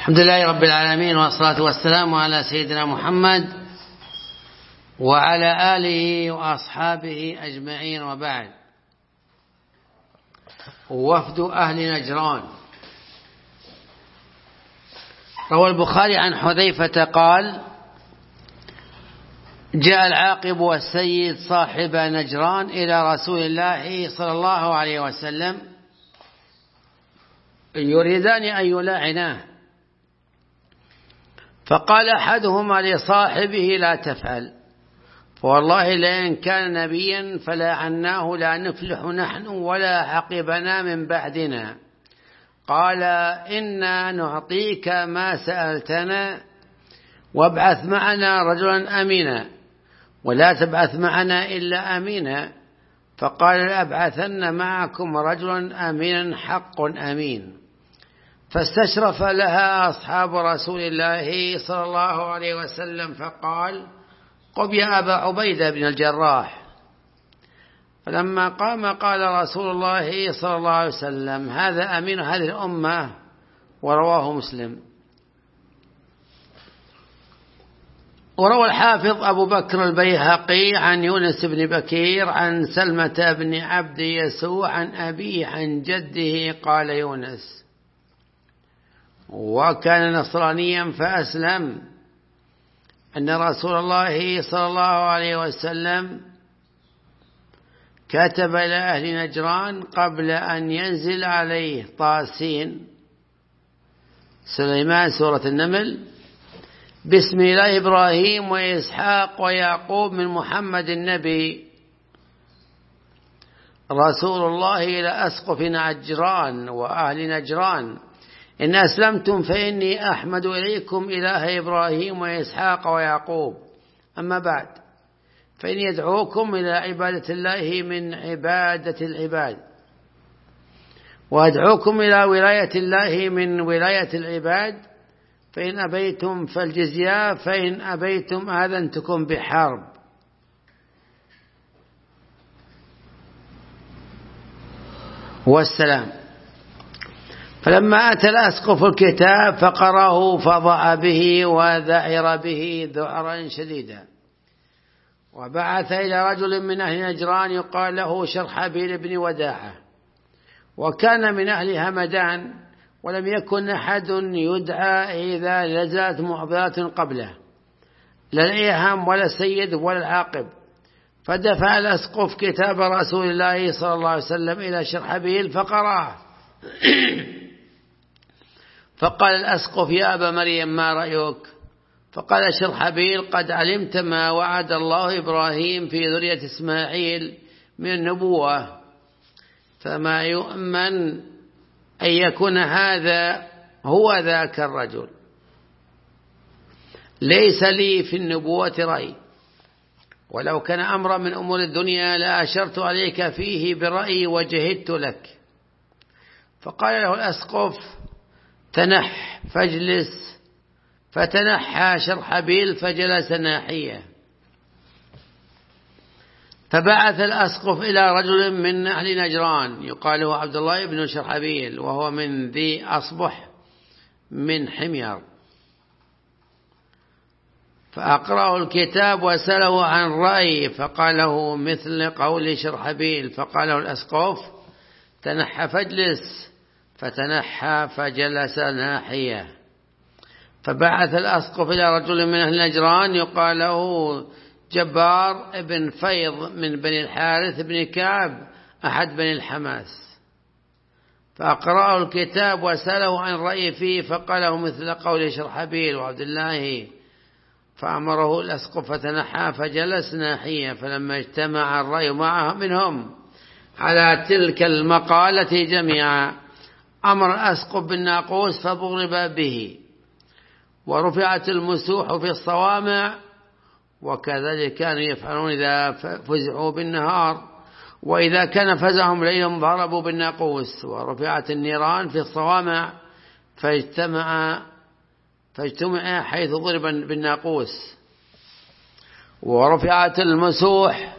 الحمد لله رب العالمين، والصلاة والسلام على سيدنا محمد وعلى آله وأصحابه أجمعين، وبعد. وفد أهل نجران. روى البخاري عن حذيفة قال: جاء العاقب والسيد صاحب نجران إلى رسول الله صلى الله عليه وسلم يريدان أن يلاعناه، فقال أحدهما لصاحبه: لا تفعل، فوالله لئن كان نبيا فلاعناه لا نفلح نحن ولا عقبنا من بعدنا. قال: إنا نعطيك ما سألتنا، وابعث معنا رجلا أمينا، ولا تبعث معنا إلا أمينا. فقال: لأبعثن معكم رجلا أمينا حق أمين. فاستشرف لها أصحاب رسول الله صلى الله عليه وسلم، فقال: قم يا أبا عبيدة بن الجراح. فلما قام قال رسول الله صلى الله عليه وسلم: هذا أمين هذه الأمة. ورواه مسلم. وروى الحافظ أبو بكر البيهقي عن يونس بن بكير عن سلمة بن عبد يسوع عن أبيه عن جده قال يونس: وكان نصرانيا فأسلم، أن رسول الله صلى الله عليه وسلم كتب إلى أهل نجران قبل أن ينزل عليه طاسين سليمان سورة النمل: بسم الله إبراهيم وإسحاق ويعقوب من محمد النبي رسول الله إلى أسقف نجران وأهل نجران، إن أسلمتم فإني أحمد إليكم إله إبراهيم وإسحاق ويعقوب. أما بعد، فإني يدعوكم إلى عبادة الله من عبادة العباد، وأدعوكم إلى ولاية الله من ولاية العباد، فإن أبيتم فالجزية، فإن أبيتم آذنتكم بحرب. والسلام. فلما أتى الأسقف الكتاب فقرأه فضع به وذعر به ذعرا شديدا، وبعث إلى رجل من أهل نجران يقال له شرحبيل بن وداعة، وكان من أهل همدان، ولم يكن أحد يدعى إذا نزلت معضلات قبله، لا الإيهام ولا السيد ولا العاقب. فدفع الأسقف كتاب رسول الله صلى الله عليه وسلم إلى شرحبيل فقرأه. فقال الأسقف: يا أبا مريم، ما رأيك؟ فقال شرحبيل: قد علمت ما وعد الله إبراهيم في ذرية إسماعيل من النبوة، فما يؤمن أن يكون هذا هو ذاك الرجل. ليس لي في النبوة رأي، ولو كان أمرا من أمور الدنيا لأشرت عليك فيه برأيي وجهدت لك. فقال له الأسقف: تنح فاجلس. فتنحى شرحبيل فجلس ناحية. فبعث الأسقف إلى رجل من أهل نجران يقال له عبد الله بن شرحبيل، وهو من ذي أصبح من حمير، فأقرأه الكتاب وسأله عن رأي، فقال له مثل قول شرحبيل. فقال له الأسقف: تنحى فاجلس. فتنحى فجلس ناحية. فبعث الأسقف إلى رجل من أهل نجران يقال له جبار ابن فيض من بني الحارث بن كعب أحد بني الحماس، فأقرأه الكتاب وسأله عن رأي فيه، فقال له مثل قول شرحبيل وعبد الله. فأمره الأسقف فتنحى فجلس ناحية. فلما اجتمع الرأي معه منهم على تلك المقالة جميعا، أمر الأسقف بالناقوس فضرب به، ورفعت المسوح في الصوامع، وكذلك كانوا يفعلون إذا فزعوا بالنهار، وإذا كان فزعهم ليلا ضربوا بالناقوس. ورفعت النيران في الصوامع فاجتمع حيث ضرب بالناقوس. ورفعت المسوح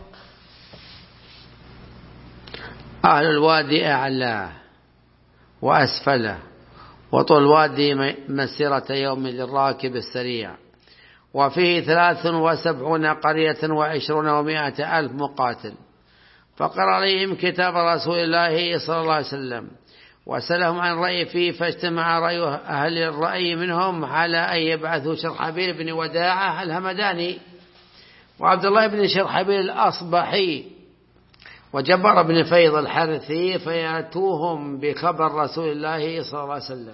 أهل الوادي أعلاه وأسفله، وطول الوادي مسيرة يوم للراكب السريع. وفيه 73 قرية و20 و100 ألف مقاتل. فقرأ عليهم كتاب رسول الله صلى الله عليه وسلم وسألهم عن الرأي فيه، فاجتمع رأي أهل الرأي منهم على أن يبعثوا شرحبيل بن وداعة الهمداني وعبد الله بن شرحبيل الأصبحي وجبر بن فيض الحرثي فيأتوهم بخبر رسول الله صلى الله عليه وسلم.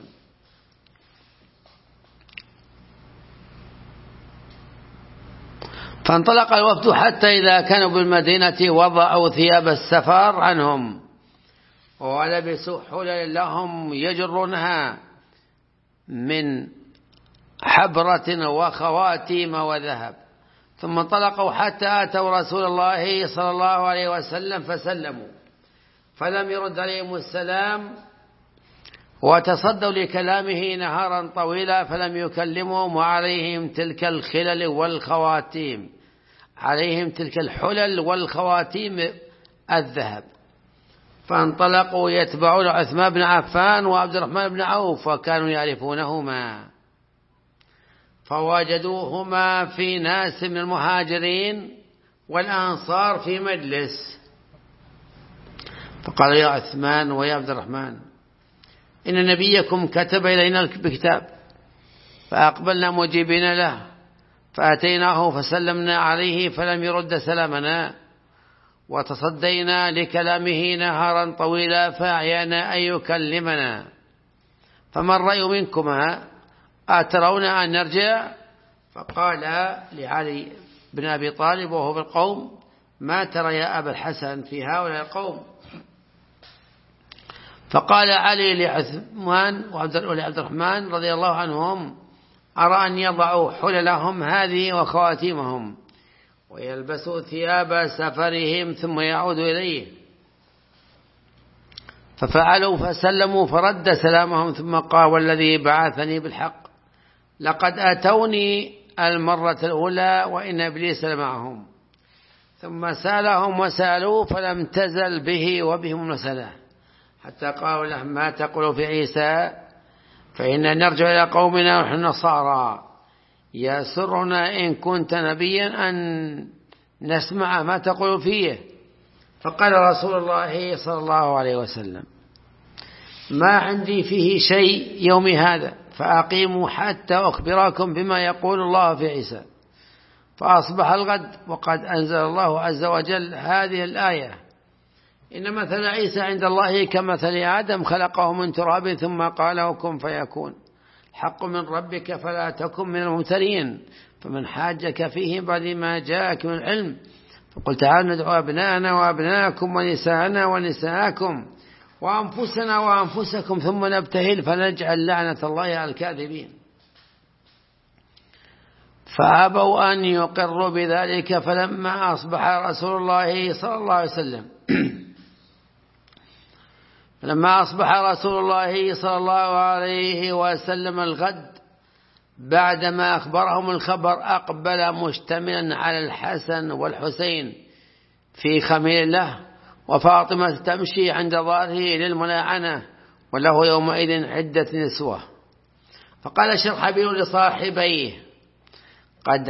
فانطلق الوفد حتى إذا كانوا بالمدينة وضعوا ثياب السفر عنهم ولبسوا حلل لهم يجرونها من حبرة وخواتيم وذهب. ثم انطلقوا حتى أتوا رسول الله صلى الله عليه وسلم فسلموا، فلم يرد عليهم السلام، وتصدوا لكلامه نهارا طويلا فلم يكلمهم، وعليهم تلك الخلل والخواتيم، عليهم تلك الحلل والخواتيم الذهب. فانطلقوا يتبعون عثمان بن عفان وعبد الرحمن بن عوف وكانوا يعرفونهما، فوجدوهما في ناس من المهاجرين والأنصار في مجلس، فقال يا عثمان ويا عبد الرحمن إن نبيكم كتب إلينا بكتاب، فأقبلنا مجيبين له، فأتيناه فسلمنا عليه فلم يرد سلامنا، وتصدينا لكلامه نهارا طويلا فأعيانا أن يكلمنا، فما الرأي منكما؟ أترون أن نرجع؟ فقال لعلي بن أبي طالب وهو بالقوم ما ترى يا أبا الحسن في هؤلاء القوم؟ فقال علي لعثمان وعبد الرحمن رضي الله عنهم أرى أن يضعوا حللهم هذه وخواتيمهم ويلبسوا ثياب سفرهم ثم يعودوا إليه. ففعلوا فسلموا فرد سلامهم، ثم قال والذي بعثني بالحق لقد أتوني المرة الأولى وإن إبليس لمعهم. ثم سألهم وسألوه فلم تزل به وبهم المسألة حتى قالوا له ما تقول في عيسى؟ فإننا نرجع إلى قومنا ونحن نصارى، يسرنا إن كنت نبيا أن نسمع ما تقول فيه. فقال رسول الله صلى الله عليه وسلم ما عندي فيه شيء يومي هذا، فأقيموا حتى أخبركم بما يقول الله في عيسى. فأصبح الغد وقد أنزل الله عز وجل هذه الآية إن مثل عيسى عند الله كمثل آدم خلقه من تراب ثم قال له كن فيكون، حق من ربك فلا تكن من الممترين. فمن حاجك فيه بعد ما جاءك من العلم فقل تعالوا ندعو أبناءنا وأبناءكم ونساءنا ونساءكم وأنفسنا وأنفسكم ثم نبتهل فنجعل لعنة الله على الكاذبين. فأبوا أن يقروا بذلك. فلما أصبح رسول الله صلى الله عليه وسلم صلى الله عليه وسلم الغد بعدما أخبرهم الخبر أقبل مشتملا على الحسن والحسين في خميل له، وفاطمة تمشي عند ظهره للملاعنة، وله يومئذ عدة نسوة. فقال شرحبيل لصاحبيه قد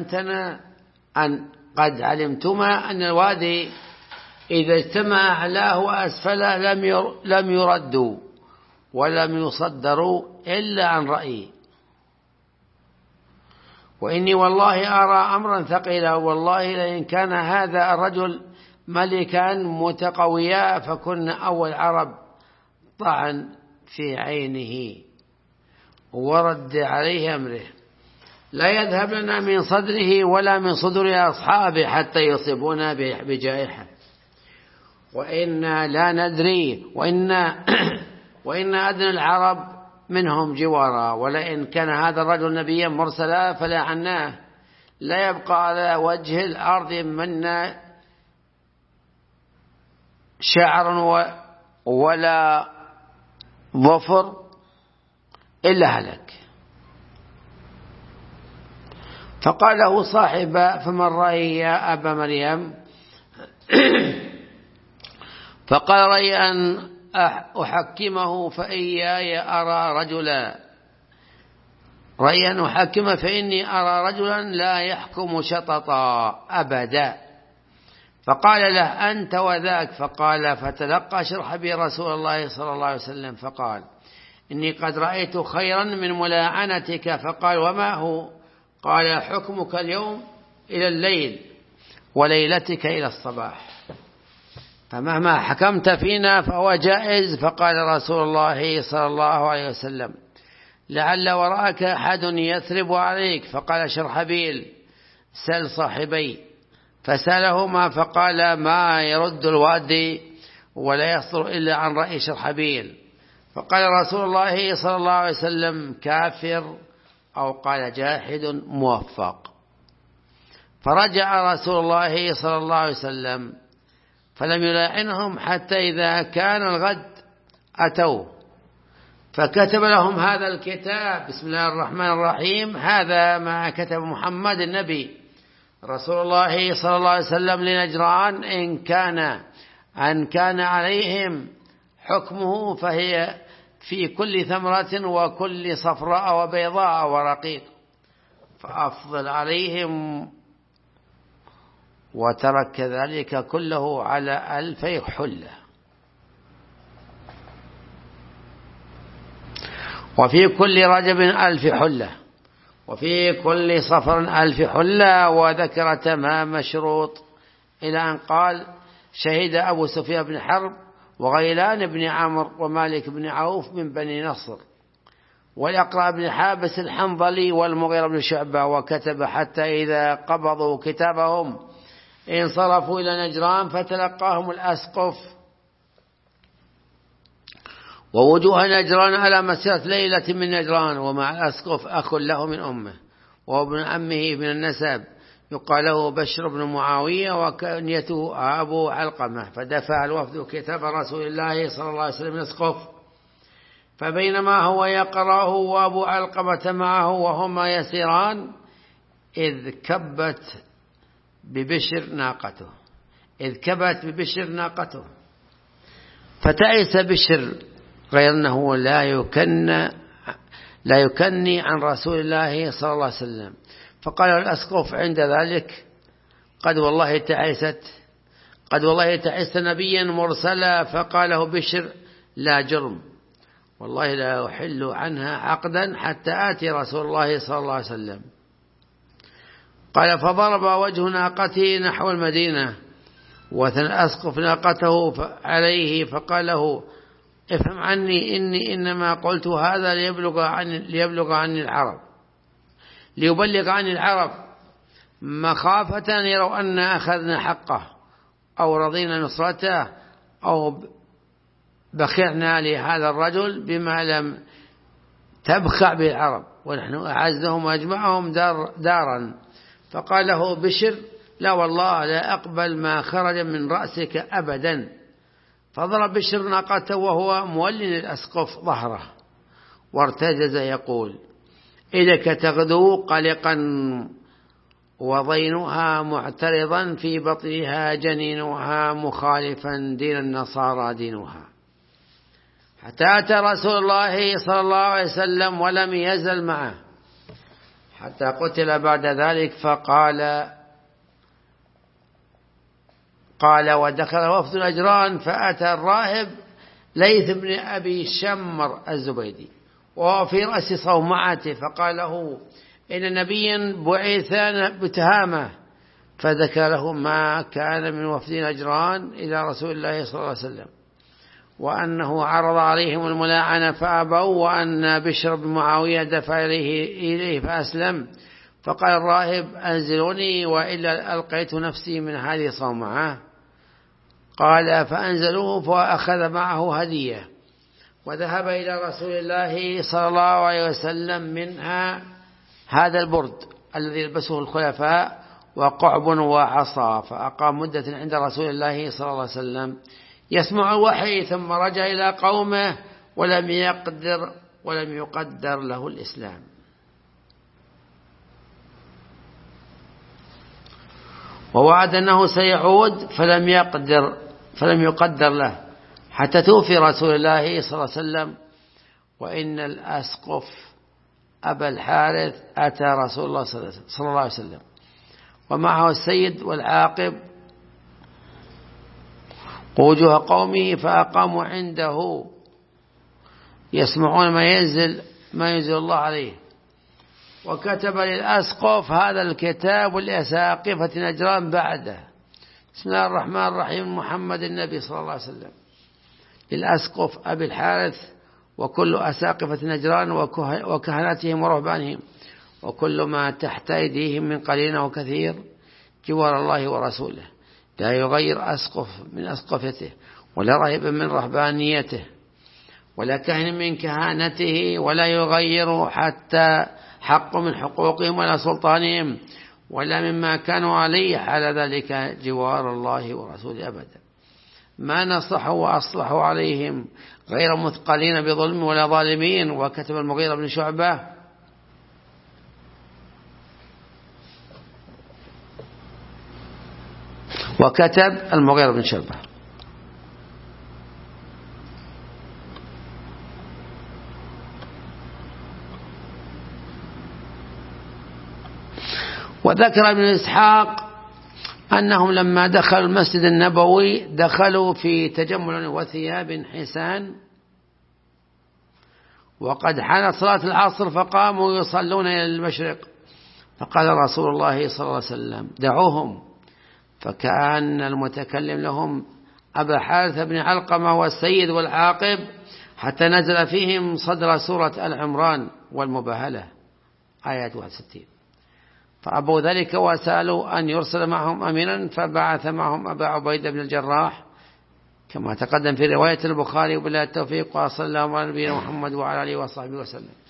علمتما أن الوادي إذا اجتمع أعلاه وأسفله لم يردوا ولم يصدروا إلا عن رأيي، وإني والله أرى أمرا ثقيلا، والله لئن كان هذا الرجل ملكا متقويا فكن أول عرب طعن في عينه ورد عليه أمره، لا يذهب لنا من صدره ولا من صدر أصحابه حتى يصيبونا بجائحة، وإنا لا ندري وإن أدنى العرب منهم جوارا، ولئن كان هذا الرجل نبيا مرسلا فلا عناه، لا يبقى على وجه الأرض منا شعر ولا ظفر إلا هلك. فقال له صاحب فمن رأي يا أبا مريم؟ فقال رأي أن أحكمه فإياي أرى رجلا رأيا أحكمه فإني أرى رجلا لا يحكم شططا أبدا. فقال له أنت وذاك. فقال فتلقى شرحبيل رسول الله صلى الله عليه وسلم فقال إني قد رأيت خيرا من ملاعنتك. فقال وما هو؟ قال حكمك اليوم إلى الليل وليلتك إلى الصباح، فمهما حكمت فينا فهو جائز. فقال رسول الله صلى الله عليه وسلم لعل وراءك أحد يثرب عليك. فقال شرحبيل سل صاحبي. فسألهما فقال ما يرد الوادي ولا يصدر إلا عن رأي شرحبيل. فقال رسول الله صلى الله عليه وسلم كافر أو قال جاحد موفق. فرجع رسول الله صلى الله عليه وسلم فلم يلاعنهم حتى إذا كان الغد أتوه فكتب لهم هذا الكتاب. بسم الله الرحمن الرحيم. هذا ما كتب محمد النبي رسول الله صلى الله عليه وسلم لنجران أن كان عليهم حكمه فهي في كل ثمرة وكل صفراء وبيضاء ورقيق فأفضل عليهم. وترك ذلك كله على 1000 حلة. وفي كل رجب 1000 حلة وفي كل صفر 1000 حلة. وذكر تمام شروط إلى أن قال شهد أبو سفيان بن حرب وغيلان بن عمرو ومالك بن عوف من بني نصر والأقرع بن حابس الحنظلي والمغيرة بن شعبة. وكتب حتى إذا قبضوا كتابهم انصرفوا إلى نجران فتلقاهم الأسقف ووجوه نجران على مسيرة ليلة من نجران. ومع الأسقف أخ له من أمه وابن عمه من النسب يقال له بشر بن معاوية وكنيته أبو علقمة. فدفع الوفد كتاب رسول الله صلى الله عليه وسلم الأسقف فبينما هو يقرأه وأبو علقمة معه وهما يسيران إذ كبت ببشر ناقته فتأس بشر غير أنه لا يكني عن رسول الله صلى الله عليه وسلم. فقال الأسقف عند ذلك قد والله تعست نبيا مرسلا. فقاله بشر لا جرم والله لا أحل عنها عقدا حتى آتي رسول الله صلى الله عليه وسلم. قال فضرب وجه ناقته نحو المدينة وثنى الأسقف ناقته عليه فقال له افهم عني إني إنما قلت هذا ليبلغ عني العرب مخافة يروا أن أخذنا حقه أو رضينا نصرته أو بخعنا لهذا الرجل بما لم تبخع به العرب ونحن أعزهم وأجمعهم دارا. فقال له بشر لا والله لا أقبل ما خرج من رأسك أبدا. فضرب بشر ناقته وهو مولي الأسقف ظهره وارتجز يقول إذك تغدو قلقا وضينها معترضا في بطنها جنينها مخالفا دين النصارى دينها. حتى أتى رسول الله صلى الله عليه وسلم ولم يزل معه حتى قتل بعد ذلك. قال ودخل وفد نجران فأتى الراهب ليث بن أبي شمر الزبيدي وهو في رأس صومعته فقال له إن نبيا بعث بتهامة. فذكر له ما كان من وفد نجران إلى رسول الله صلى الله عليه وسلم وأنه عرض عليهم الملاعنة فأبوا وأن بشر بن معاوية دفع إليه فأسلم. فقال الراهب أنزلوني وإلا ألقيت نفسي من هذه الصومعة. قال فأنزلوه فأخذ معه هدية وذهب إلى رسول الله صلى الله عليه وسلم منها هذا البرد الذي يلبسه الخلفاء وقعب وعصا. فأقام مدة عند رسول الله صلى الله عليه وسلم يسمع الوحي ثم رجع إلى قومه ولم يقدر له الإسلام. ووعد أنه سيعود فلم يقدر له حتى توفي رسول الله صلى الله عليه وسلم. وإن الأسقف أبا الحارث أتى رسول الله صلى الله عليه وسلم ومعه السيد والعاقب ووجوه قومه، فأقاموا عنده يسمعون ما ينزل الله عليه. وكتب للأسقف هذا الكتاب لأساقفة نجران بعده. بسم الله الرحمن الرحيم، محمد النبي صلى الله عليه وسلم، للأسقف أبي الحارث وكل أساقفة نجران وكهنتهم ورهبانهم وكل ما تحت أيديهم من قليل وكثير، جوار الله ورسوله، لا يغير أسقف من أسقفته ولا راهب من رهبانيته ولا كاهن من كهانته، ولا يغير حتى حق من حقوقهم ولا سلطانهم ولا مما كانوا عليه حال ذلك جوار الله ورسوله أبدا. ما نصحوا وأصلحوا عليهم غير مثقلين بظلم ولا ظالمين. وكتب المغيرة بن شعبة وذكر ابن إسحاق أنهم لما دخلوا المسجد النبوي دخلوا في تجمل وثياب حسان، وقد حانت صلاة العصر فقاموا يصلون إلى المشرق، فقال رسول الله صلى الله عليه وسلم دعوهم، فكأن المتكلم لهم أبا حارث بن علقمة والسيد والعاقب، حتى نزل فيهم صدر سورة العمران والمباهلة آيات 61. فأبوا ذلك وسألوا أن يرسل معهم أمينا، فبعث معهم أبا عبيدة بن الجراح كما تقدم في رواية البخاري. وبالله التوفيق، وصلى الله على نبينا محمد وعلى آله وصحبه وسلم.